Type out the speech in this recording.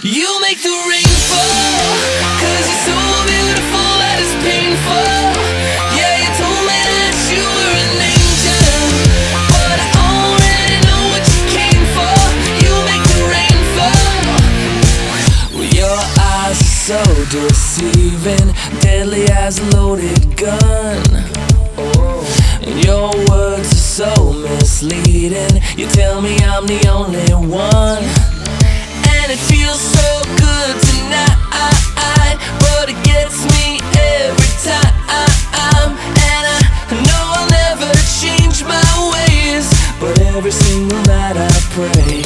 You make the rain fall, 'cause you're so beautiful that it's painful. Yeah, you told me that you were an angel, but I already know what you came for. You make the rain fall. Well, your eyes are so deceiving, deadly as a loaded gun. And your words are so misleading. You tell me I'm the only one, and it feels so good tonight, but it gets me every time. And I know I'll never change my ways, but every single night I pray